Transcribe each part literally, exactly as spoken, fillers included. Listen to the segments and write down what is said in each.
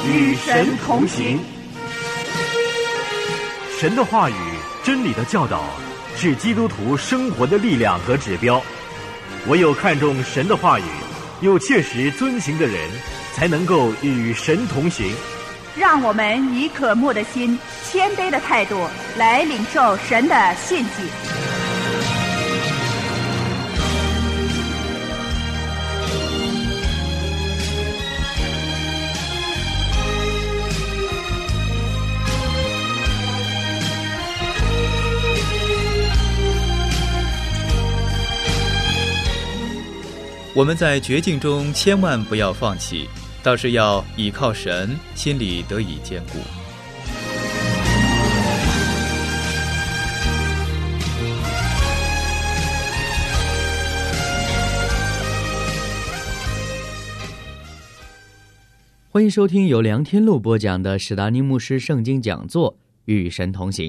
与神同行。 神的话语、真理的教导是基督徒生活的力量和指标。唯有看重神的话语，又切实遵行的人，才能够与神同行。 让我们以渴慕的心、谦卑的态度来领受神的信息。 我们在绝境中千万不要放弃，倒是要倚靠神，心里得以坚固。 欢迎收听由梁天路播讲的史达尼牧师圣经讲座，与神同行。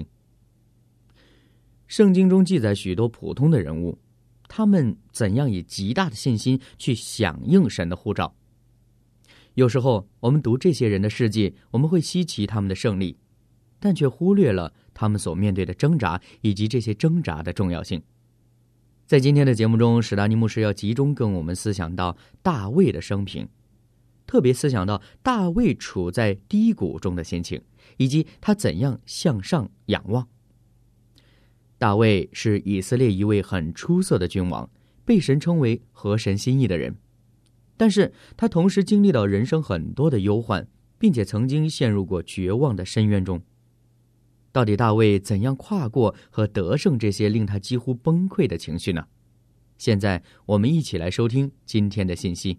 圣经中记载许多普通的人物，他们怎样以极大的信心去响应神的呼召。有时候我们读这些人的事迹，我们会稀奇他们的胜利，但却忽略了他们所面对的挣扎，以及这些挣扎的重要性。在今天的节目中，史达尼牧师要集中跟我们思想到大卫的生平，特别思想到大卫处在低谷中的心情，以及他怎样向上仰望。大卫是以色列一位很出色的君王，被神称为合神心意的人，但是他同时经历到人生很多的忧患，并且曾经陷入过绝望的深渊中。到底大卫怎样跨过和得胜这些令他几乎崩溃的情绪呢？现在我们一起来收听今天的信息。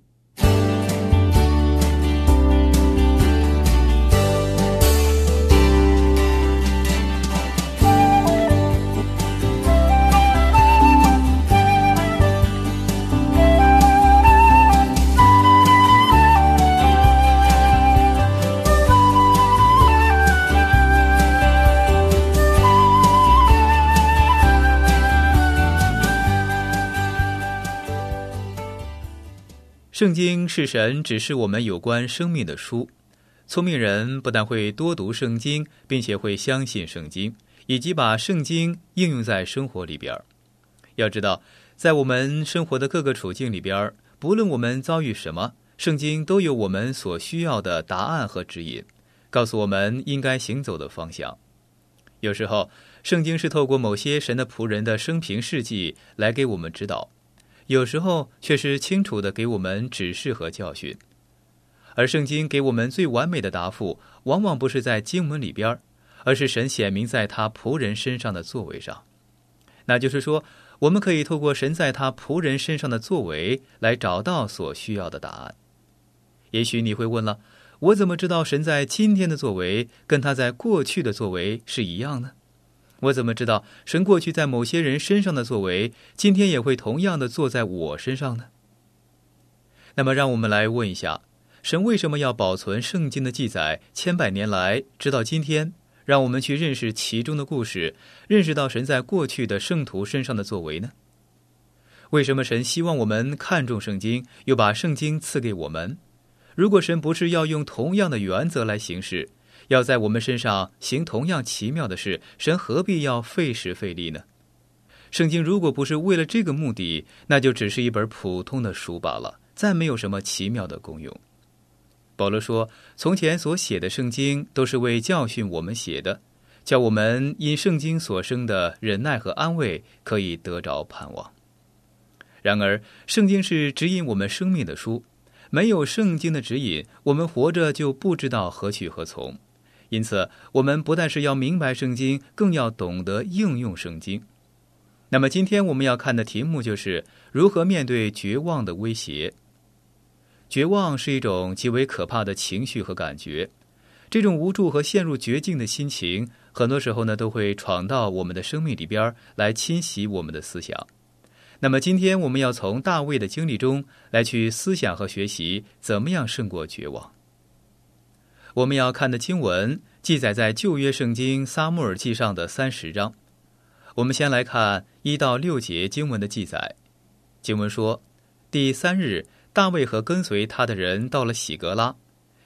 圣经是神指示我们有关生命的书。聪明人不但会多读圣经，并且会相信圣经，以及把圣经应用在生活里边。要知道，在我们生活的各个处境里边，不论我们遭遇什么，圣经都有我们所需要的答案和指引，告诉我们应该行走的方向。有时候，圣经是透过某些神的仆人的生平事迹来给我们指导，有时候却是清楚地给我们指示和教训。而圣经给我们最完美的答复，往往不是在经文里边，而是神显明在他仆人身上的作为上。那就是说，我们可以透过神在他仆人身上的作为来找到所需要的答案。也许你会问了，我怎么知道神在今天的作为跟他在过去的作为是一样呢？我怎么知道神过去在某些人身上的作为，今天也会同样的做在我身上呢？那么让我们来问一下，神为什么要保存圣经的记载千百年来，直到今天，让我们去认识其中的故事，认识到神在过去的圣徒身上的作为呢？为什么神希望我们看重圣经，又把圣经赐给我们？如果神不是要用同样的原则来行事，要在我们身上行同样奇妙的事，神何必要费时费力呢？圣经如果不是为了这个目的，那就只是一本普通的书罢了，再没有什么奇妙的功用。保罗说，从前所写的圣经都是为教训我们写的，叫我们因圣经所生的忍耐和安慰可以得着盼望。然而，圣经是指引我们生命的书，没有圣经的指引，我们活着就不知道何去何从。因此，我们不但是要明白圣经，更要懂得应用圣经。那么今天我们要看的题目就是如何面对绝望的威胁。绝望是一种极为可怕的情绪和感觉，这种无助和陷入绝境的心情，很多时候呢都会闯到我们的生命里边来侵袭我们的思想。那么今天我们要从大卫的经历中来去思想和学习怎么样胜过绝望。我们要看的经文记载在旧约圣经撒母耳记上的三十章。我们先来看一到六节经文的记载。经文说，第三日，大卫和跟随他的人到了喜格拉，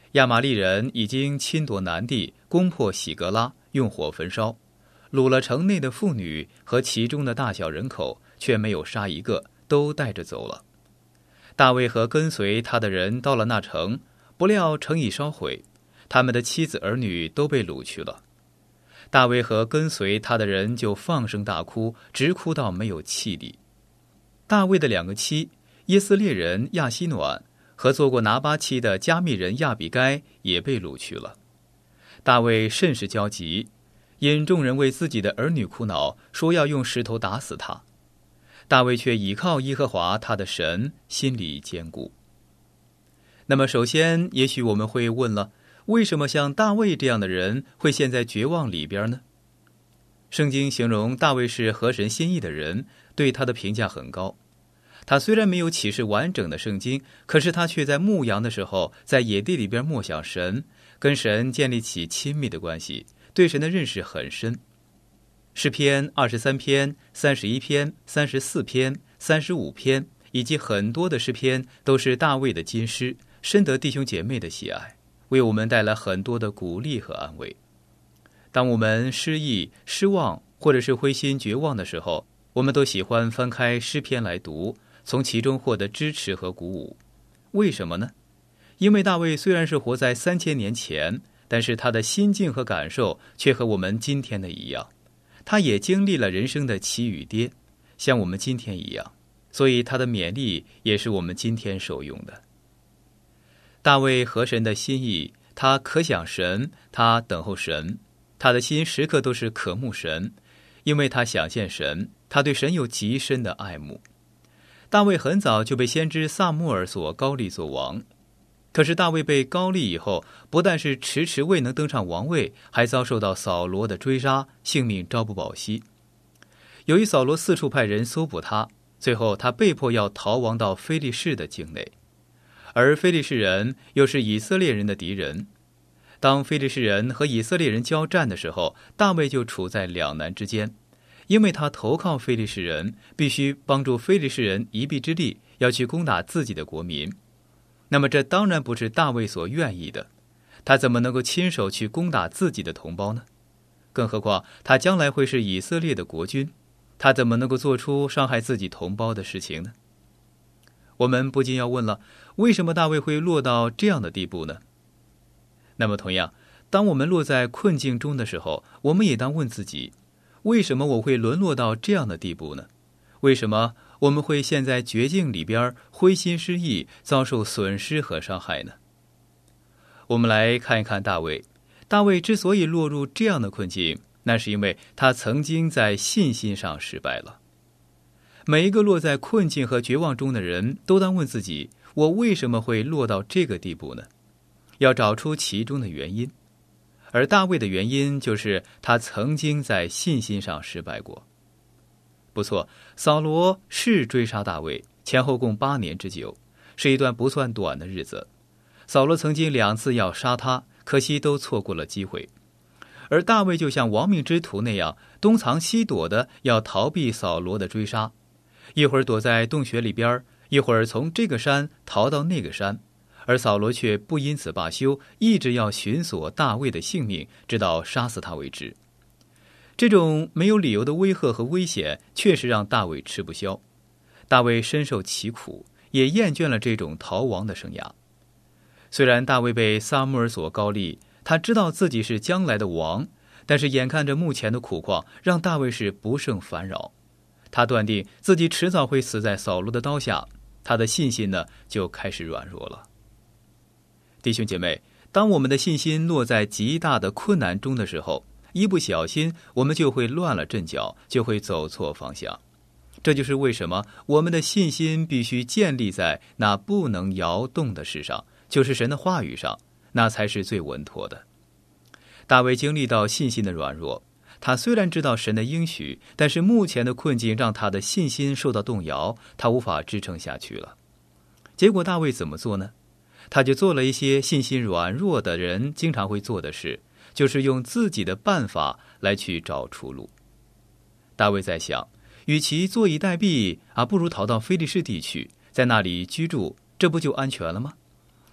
亚玛力人已经侵夺南地，攻破喜格拉，用火焚烧，掳了城内的妇女和其中的大小人口，却没有杀一个，都带着走了。大卫和跟随他的人到了那城，不料城已烧毁，他们的妻子儿女都被掳去了。大卫和跟随他的人就放声大哭，直哭到没有气力。大卫的两个妻，耶斯列人亚希暖和做过拿巴妻的加密人亚比该也被掳去了。大卫甚是焦急，因众人为自己的儿女苦恼，说要用石头打死他。大卫却倚靠耶和华他的神，心里坚固。那么首先也许我们会问了，为什么像大卫这样的人会陷在绝望里边呢？圣经形容大卫是合神心意的人，对他的评价很高。他虽然没有启示完整的圣经，可是他却在牧羊的时候，在野地里边默想神，跟神建立起亲密的关系，对神的认识很深。诗篇二十三篇、三十一篇、三十四篇、三十五篇，以及很多的诗篇都是大卫的金诗，深得弟兄姐妹的喜爱，为我们带来很多的鼓励和安慰。当我们失意、失望或者是灰心绝望的时候，我们都喜欢翻开诗篇来读，从其中获得支持和鼓舞。为什么呢？因为大卫虽然是活在三千年前，但是他的心境和感受却和我们今天的一样。他也经历了人生的起与跌，像我们今天一样，所以他的勉励也是我们今天受用的。大卫合神的心意，他可想神，他等候神，他的心时刻都是渴慕神，因为他想见神，他对神有极深的爱慕。大卫很早就被先知撒母耳所膏立做王，可是大卫被膏立以后，不但是迟迟未能登上王位，还遭受到扫罗的追杀，性命朝不保夕。由于扫罗四处派人搜捕他，最后他被迫要逃亡到非利士的境内，而非利士人又是以色列人的敌人。当非利士人和以色列人交战的时候，大卫就处在两难之间，因为他投靠非利士人，必须帮助非利士人一臂之力，要去攻打自己的国民。那么这当然不是大卫所愿意的，他怎么能够亲手去攻打自己的同胞呢？更何况他将来会是以色列的国君，他怎么能够做出伤害自己同胞的事情呢？我们不禁要问了，为什么大卫会落到这样的地步呢？那么同样，当我们落在困境中的时候，我们也当问自己，为什么我会沦落到这样的地步呢？为什么我们会陷在绝境里边，灰心失意，遭受损失和伤害呢？我们来看一看大卫。大卫之所以落入这样的困境，那是因为他曾经在信心上失败了。每一个落在困境和绝望中的人都当问自己，我为什么会落到这个地步呢？要找出其中的原因。而大卫的原因就是他曾经在信心上失败过。不错，扫罗是追杀大卫，前后共八年之久，是一段不算短的日子。扫罗曾经两次要杀他，可惜都错过了机会。而大卫就像亡命之徒那样，东藏西躲的要逃避扫罗的追杀，一会儿躲在洞穴里边，一会儿从这个山逃到那个山，而扫罗却不因此罢休，一直要寻索大卫的性命，直到杀死他为止。这种没有理由的威吓和危险，确实让大卫吃不消。大卫深受其苦，也厌倦了这种逃亡的生涯。虽然大卫被撒母耳所膏立，他知道自己是将来的王，但是眼看着目前的苦况，让大卫是不胜烦扰。他断定自己迟早会死在扫罗的刀下，他的信心呢就开始软弱了。弟兄姐妹，当我们的信心落在极大的困难中的时候，一不小心我们就会乱了阵脚，就会走错方向。这就是为什么我们的信心必须建立在那不能摇动的事上，就是神的话语上，那才是最稳妥的。大卫经历到信心的软弱，他虽然知道神的应许，但是目前的困境让他的信心受到动摇，他无法支撑下去了。结果大卫怎么做呢？他就做了一些信心软弱的人经常会做的事，就是用自己的办法来去找出路。大卫在想，与其坐以待毙啊，不如逃到非利士地去，在那里居住，这不就安全了吗？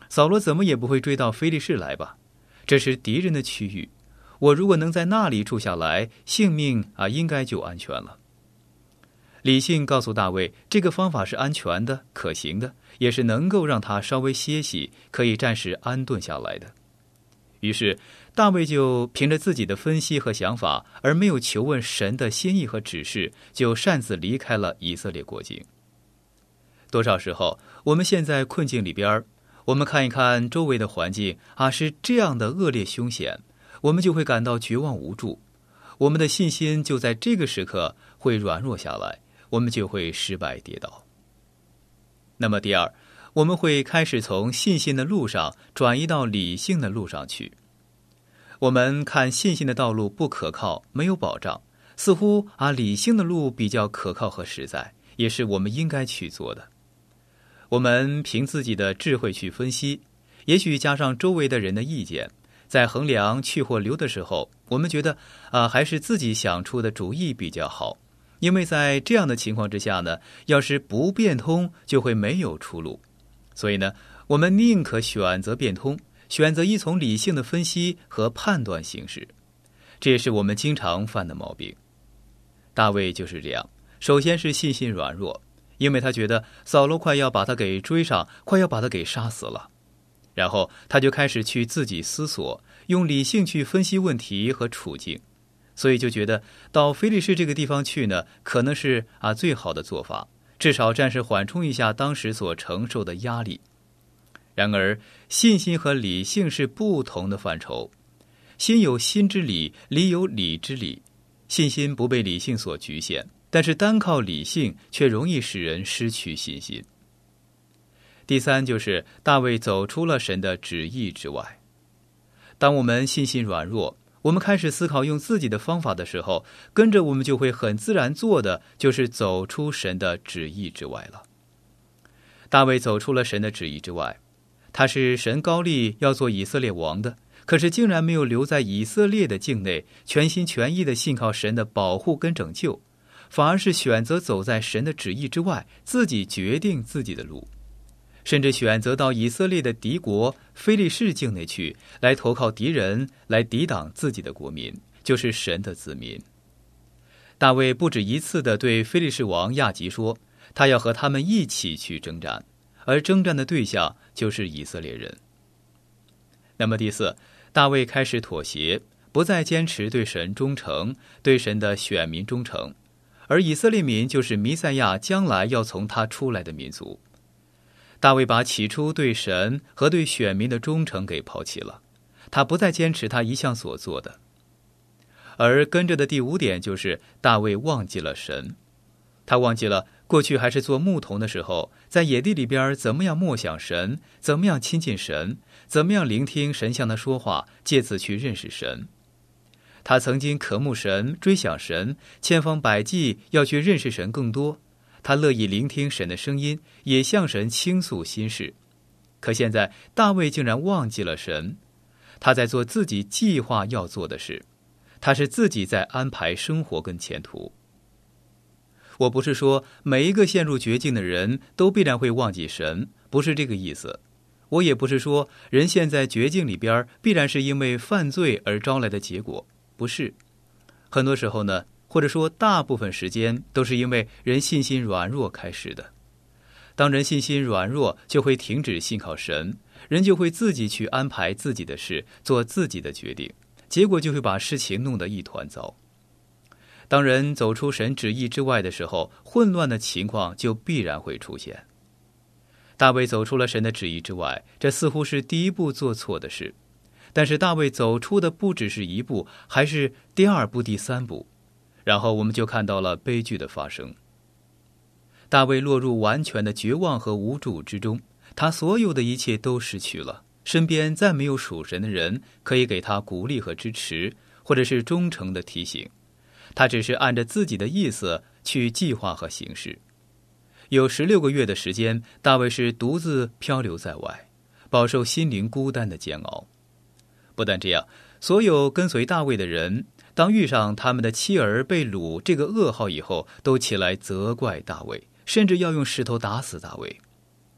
扫罗怎么也不会追到非利士来吧？这是敌人的区域，我如果能在那里住下来，性命啊应该就安全了。理性告诉大卫，这个方法是安全的、可行的，也是能够让他稍微歇息，可以暂时安顿下来的。于是大卫就凭着自己的分析和想法，而没有求问神的心意和指示，就擅自离开了以色列国境。多少时候我们现在困境里边，我们看一看周围的环境啊，是这样的恶劣凶险，我们就会感到绝望无助，我们的信心就在这个时刻会软弱下来，我们就会失败跌倒。那么第二，我们会开始从信心的路上转移到理性的路上去。我们看信心的道路不可靠，没有保障，似乎啊理性的路比较可靠和实在，也是我们应该去做的。我们凭自己的智慧去分析，也许加上周围的人的意见，在衡量去或留的时候，我们觉得啊还是自己想出的主意比较好。因为在这样的情况之下呢，要是不变通，就会没有出路。所以呢，我们宁可选择变通，选择依从理性的分析和判断行事。这也是我们经常犯的毛病。大卫就是这样，首先是信心软弱，因为他觉得扫罗快要把他给追上，快要把他给杀死了。然后他就开始去自己思索，用理性去分析问题和处境。所以就觉得到非利士这个地方去呢，可能是啊最好的做法，至少暂时缓冲一下当时所承受的压力。然而信心和理性是不同的范畴，心有心之理，理有理之理。信心不被理性所局限，但是单靠理性却容易使人失去信心。第三，就是大卫走出了神的旨意之外。当我们信心软弱，我们开始思考用自己的方法的时候，跟着我们就会很自然做的就是走出神的旨意之外了。大卫走出了神的旨意之外，他是神膏立要做以色列王的，可是竟然没有留在以色列的境内，全心全意的信靠神的保护跟拯救，反而是选择走在神的旨意之外，自己决定自己的路，甚至选择到以色列的敌国非利士境内去，来投靠敌人，来抵挡自己的国民，就是神的子民。大卫不止一次地对非利士王亚吉说，他要和他们一起去征战，而征战的对象就是以色列人。那么第四，大卫开始妥协，不再坚持对神忠诚，对神的选民忠诚，而以色列民就是弥赛亚将来要从他出来的民族。大卫把起初对神和对选民的忠诚给抛弃了，他不再坚持他一向所做的。而跟着的第五点就是大卫忘记了神，他忘记了过去还是做牧童的时候，在野地里边怎么样默想神，怎么样亲近神，怎么样聆听神向他说话，借此去认识神。他曾经渴慕神，追想神，千方百计要去认识神更多，他乐意聆听神的声音，也向神倾诉心事。可现在大卫竟然忘记了神，他在做自己计划要做的事，他是自己在安排生活跟前途。我不是说每一个陷入绝境的人都必然会忘记神，不是这个意思。我也不是说人陷在绝境里边必然是因为犯罪而招来的结果，不是。很多时候呢，或者说大部分时间都是因为人信心软弱开始的。当人信心软弱，就会停止信靠神，人就会自己去安排自己的事，做自己的决定，结果就会把事情弄得一团糟。当人走出神旨意之外的时候，混乱的情况就必然会出现。大卫走出了神的旨意之外，这似乎是第一步做错的事，但是大卫走出的不只是一步，还是第二步、第三步，然后我们就看到了悲剧的发生。大卫落入完全的绝望和无助之中，他所有的一切都失去了，身边再没有属神的人可以给他鼓励和支持，或者是忠诚的提醒，他只是按着自己的意思去计划和行事。有十六个月的时间，大卫是独自漂流在外，饱受心灵孤单的煎熬。不但这样，所有跟随大卫的人，当遇上他们的妻儿被掳这个噩耗以后，都起来责怪大卫，甚至要用石头打死大卫。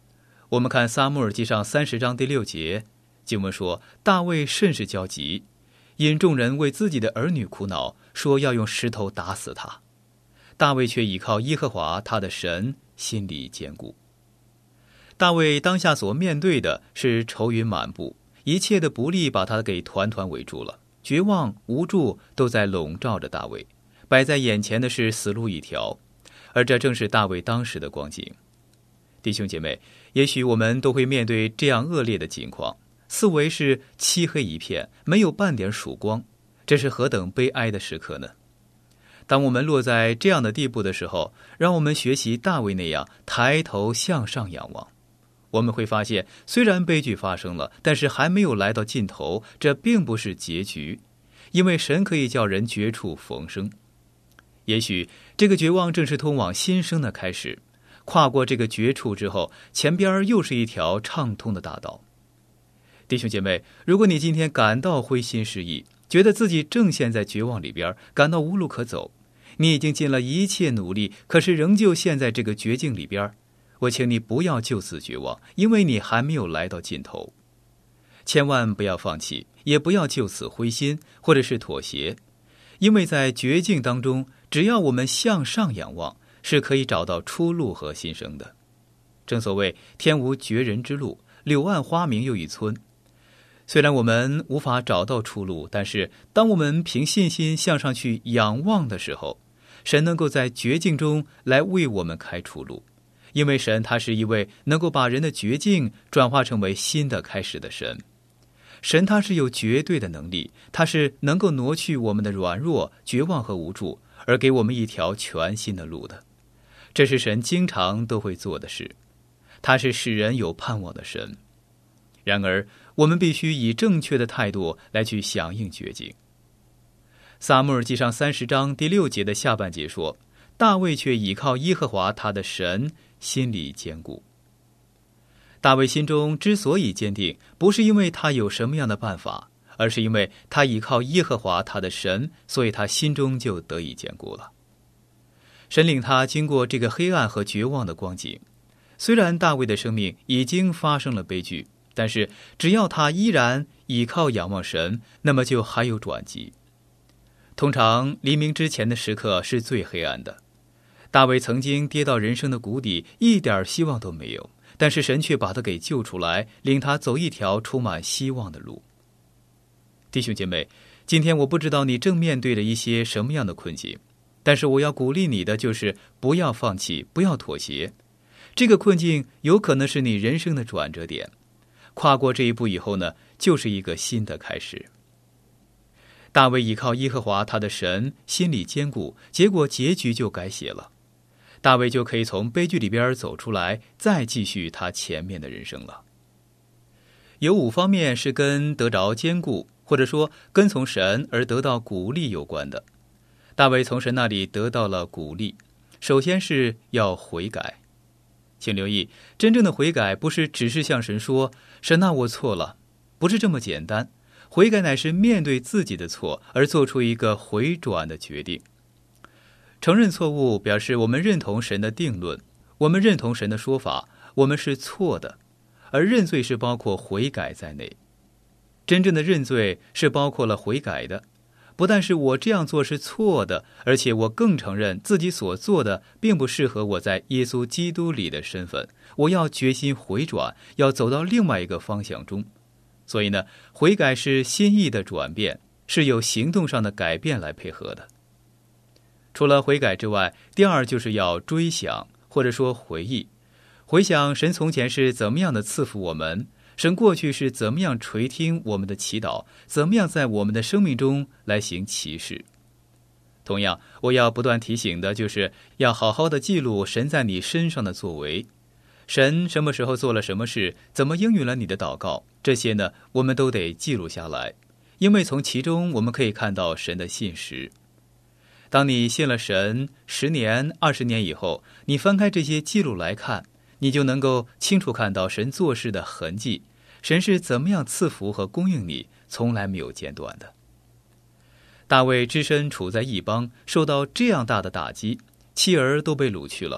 我们看撒母耳记上三十章第六节，经文说，大卫甚是焦急，因众人为自己的儿女苦恼，说要用石头打死他。大卫却倚靠耶和华他的神，心里坚固。大卫当下所面对的是愁云满布，一切的不利把他给团团围住了，绝望无助都在笼罩着大卫，摆在眼前的是死路一条，而这正是大卫当时的光景。弟兄姐妹，也许我们都会面对这样恶劣的境况，四围是漆黑一片，没有半点曙光，这是何等悲哀的时刻呢？当我们落在这样的地步的时候，让我们学习大卫那样抬头向上仰望。我们会发现，虽然悲剧发生了，但是还没有来到尽头，这并不是结局，因为神可以叫人绝处逢生。也许这个绝望正是通往新生的开始，跨过这个绝处之后，前边又是一条畅通的大道。弟兄姐妹，如果你今天感到灰心失意，觉得自己正陷在绝望里边，感到无路可走，你已经尽了一切努力，可是仍旧陷在这个绝境里边，我请你不要就此绝望，因为你还没有来到尽头。千万不要放弃，也不要就此灰心或者是妥协，因为在绝境当中，只要我们向上仰望，是可以找到出路和新生的。正所谓天无绝人之路，柳暗花明又一村。虽然我们无法找到出路，但是当我们凭信心向上去仰望的时候，神能够在绝境中来为我们开出路，因为神他是一位能够把人的绝境转化成为新的开始的神。神他是有绝对的能力，他是能够挪去我们的软弱、绝望和无助，而给我们一条全新的路的。这是神经常都会做的事，他是使人有盼望的神。然而我们必须以正确的态度来去响应绝境。撒母耳记上三十章第六节的下半节说，大卫却倚靠耶和华他的神，心里坚固。大卫心中之所以坚定，不是因为他有什么样的办法，而是因为他倚靠耶和华他的神，所以他心中就得以坚固了。神领他经过这个黑暗和绝望的光景，虽然大卫的生命已经发生了悲剧，但是只要他依然倚靠仰望神，那么就还有转机。通常黎明之前的时刻是最黑暗的，大卫曾经跌到人生的谷底，一点希望都没有，但是神却把他给救出来，领他走一条充满希望的路。弟兄姐妹，今天我不知道你正面对着一些什么样的困境，但是我要鼓励你的就是不要放弃，不要妥协。这个困境有可能是你人生的转折点，跨过这一步以后呢，就是一个新的开始。大卫依靠耶和华他的神，心里坚固，结果结局就改写了。大卫就可以从悲剧里边走出来，再继续他前面的人生了。有五方面是跟得着坚固，或者说跟从神而得到鼓励有关的。大卫从神那里得到了鼓励，首先是要悔改。请留意，真正的悔改不是只是向神说，神啊，我错了，不是这么简单。悔改乃是面对自己的错，而做出一个回转的决定。承认错误表示我们认同神的定论，我们认同神的说法，我们是错的，而认罪是包括悔改在内。真正的认罪是包括了悔改的，不但是我这样做是错的，而且我更承认自己所做的并不适合我在耶稣基督里的身份，我要决心回转，要走到另外一个方向中。所以呢，悔改是心意的转变，是有行动上的改变来配合的。除了悔改之外，第二就是要追想，或者说回忆。回想神从前是怎么样的赐福我们，神过去是怎么样垂听我们的祈祷，怎么样在我们的生命中来行奇事。同样，我要不断提醒的就是要好好的记录神在你身上的作为。神什么时候做了什么事，怎么应允了你的祷告，这些呢，我们都得记录下来，因为从其中我们可以看到神的信实。当你信了神十年、二十年以后，你翻开这些记录来看，你就能够清楚看到神做事的痕迹，神是怎么样赐福和供应你，从来没有间断的。大卫只身处在异邦，受到这样大的打击，妻儿都被掳去了，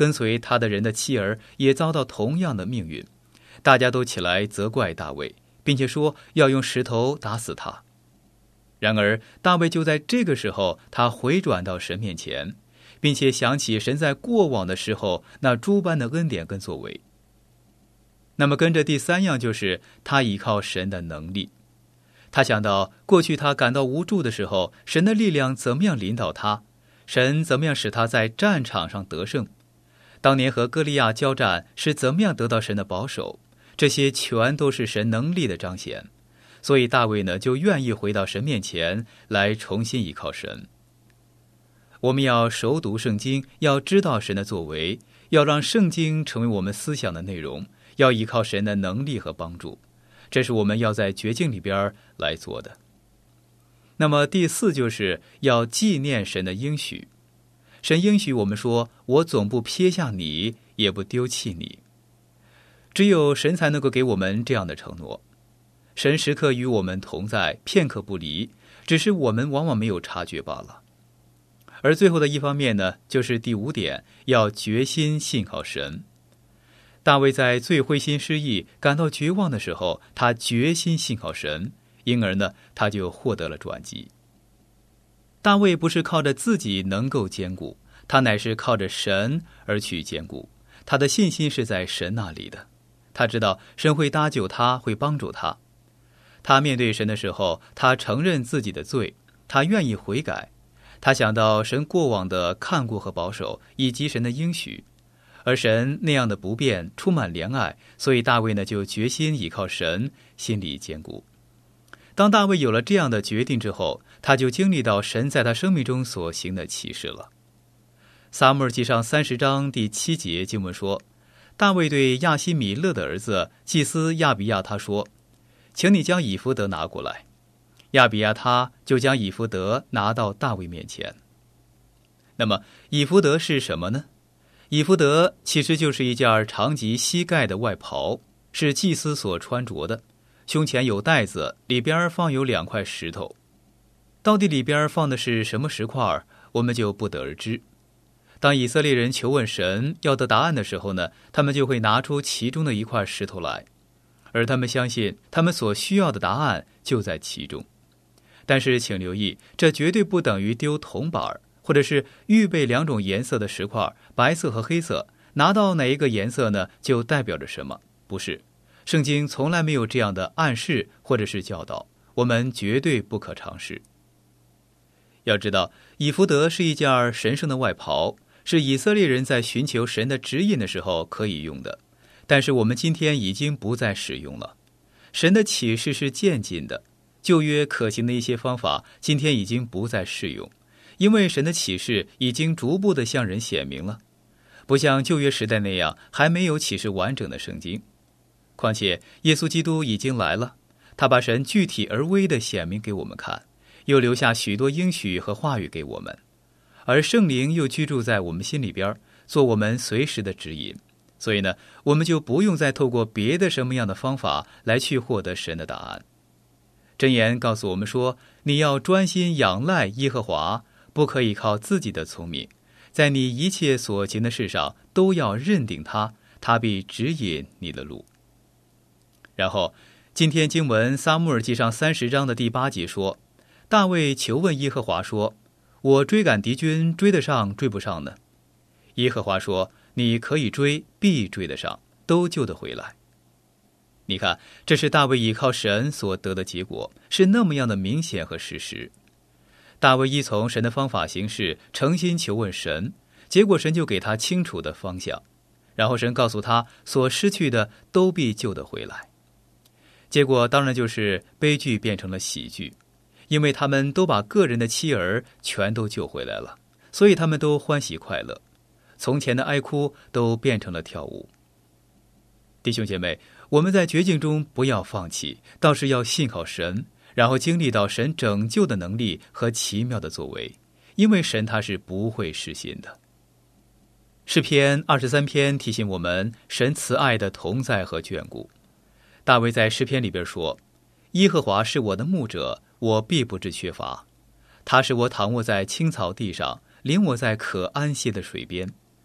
跟随他的人的妻儿也遭到同样的命运，大家都起来责怪大卫，并且说要用石头打死他。然而大卫就在这个时候，他回转到神面前，并且想起神在过往的时候那诸般的恩典跟作为。那么跟着第三样就是他依靠神的能力。他想到过去他感到无助的时候，神的力量怎么样领导他，神怎么样使他在战场上得胜，当年和歌利亚交战是怎么样得到神的保守，这些全都是神能力的彰显。所以大卫呢，就愿意回到神面前来重新依靠神。我们要熟读圣经，要知道神的作为，要让圣经成为我们思想的内容，要依靠神的能力和帮助，这是我们要在绝境里边来做的。那么第四就是要纪念神的应许。神应许我们说，我总不撇下你，也不丢弃你。只有神才能够给我们这样的承诺。神时刻与我们同在，片刻不离，只是我们往往没有察觉罢了。而最后的一方面呢，就是第五点，要决心信靠神。大卫在最灰心失意、感到绝望的时候，他决心信靠神，因而呢，他就获得了转机。大卫不是靠着自己能够坚固，他乃是靠着神而去坚固。他的信心是在神那里的，他知道神会搭救他，会帮助他。他面对神的时候，他承认自己的罪，他愿意悔改。他想到神过往的看顾和保守，以及神的应许，而神那样的不变，充满怜爱，所以大卫呢就决心依靠神，心里坚固。当大卫有了这样的决定之后，他就经历到神在他生命中所行的奇事了。撒母耳记上三十章第七节经文说，大卫对亚希米勒的儿子祭司亚比亚他说，请你将以弗得拿过来。亚比亚他就将以弗得拿到大卫面前。那么以弗得是什么呢？以弗得其实就是一件长及膝盖的外袍，是祭司所穿着的，胸前有带子，里边放有两块石头。到底里边放的是什么石块，我们就不得而知。当以色列人求问神要得答案的时候呢，他们就会拿出其中的一块石头来，而他们相信他们所需要的答案就在其中。但是请留意，这绝对不等于丢铜板，或者是预备两种颜色的石块，白色和黑色，拿到哪一个颜色呢，就代表着什么？不是，圣经从来没有这样的暗示或者是教导，我们绝对不可尝试。要知道，以弗得是一件神圣的外袍，是以色列人在寻求神的指引的时候可以用的，但是我们今天已经不再使用了。神的启示是渐进的，旧约可行的一些方法今天已经不再适用，因为神的启示已经逐步地向人显明了，不像旧约时代那样还没有启示完整的圣经。况且耶稣基督已经来了，他把神具体而微地显明给我们看，又留下许多应许和话语给我们，而圣灵又居住在我们心里边，做我们随时的指引。所以呢，我们就不用再透过别的什么样的方法来去获得神的答案。箴言告诉我们说，你要专心仰赖耶和华，不可以靠自己的聪明，在你一切所行的事上都要认定他，他必指引你的路。然后今天经文撒母耳记上三十章的第八节说，大卫求问耶和华说，我追赶敌军追得上追不上呢？耶和华说，你可以追，必追得上，都救得回来。你看，这是大卫依靠神所得的结果，是那么样的明显和事实。大卫依从神的方法行事，诚心求问神，结果神就给他清楚的方向，然后神告诉他所失去的都必救得回来。结果当然就是悲剧变成了喜剧，因为他们都把个人的妻儿全都救回来了，所以他们都欢喜快乐，从前的哀哭都变成了跳舞。弟兄姐妹，我们在绝境中不要放弃，倒是要信靠神，然后经历到神拯救的能力和奇妙的作为，因为神他是不会失信的。诗篇二十三篇提醒我们神慈爱的同在和眷顾。大卫在诗篇里边说，耶和华是我的牧者，我必不致缺乏。他使我躺卧在青草地上，领我在可安歇的水边。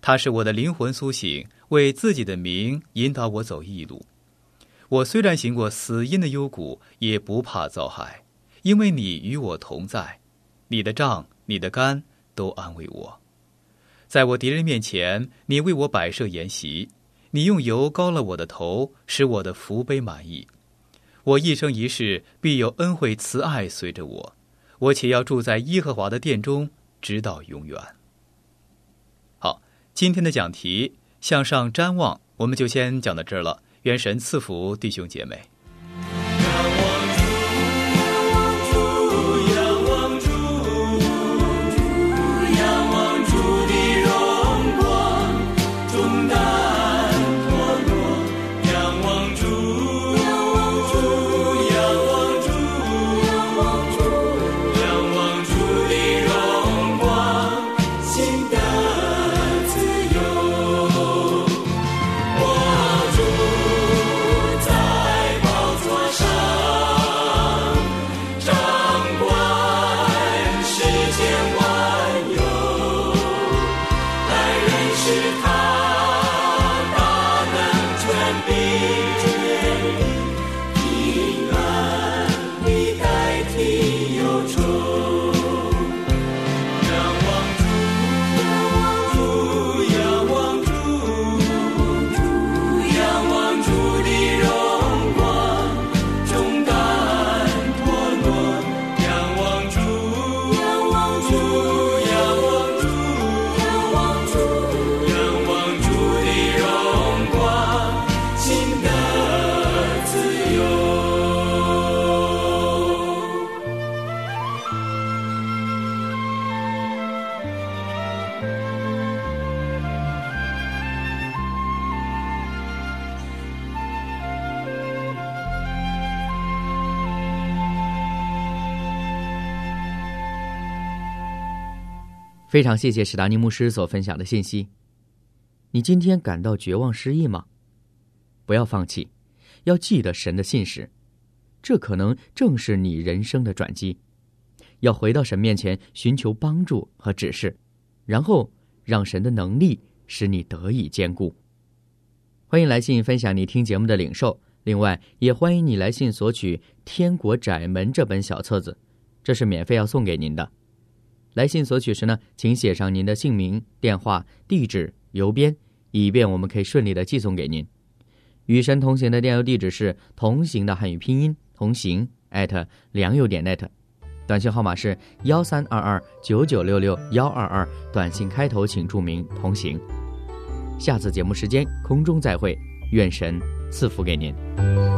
他使我的灵魂苏醒，为自己的名引导我走义路。我虽然行过死荫的幽谷，也不怕遭害，因为你与我同在，你的杖你的竿都安慰我。在我敌人面前，你为我摆设筵席，你用油膏了我的头，使我的福杯满溢。我一生一世必有恩惠慈爱随着我，我且要住在耶和华的殿中，直到永远。好，今天的讲题向上瞻望，我们就先讲到这儿了。愿神赐福弟兄姐妹。 非常谢谢史达尼牧师所分享的信息。你今天感到绝望失意吗？不要放弃，要记得神的信实，这可能正是你人生的转机。要回到神面前寻求帮助和指示，然后让神的能力使你得以坚固。欢迎来信分享你听节目的领受，另外也欢迎你来信索取《天国窄门》这本小册子，这是免费要送给您的。来信索取时呢，请写上您的姓名、电话、地址、邮编，以便我们可以顺利的寄送给您。与神同行的电邮地址是同行的汉语拼音同行 at 良友点 net， 短信号码是幺三二二九九六六幺二二，短信开头请注明同行。下次节目时间空中再会，愿神赐福给您。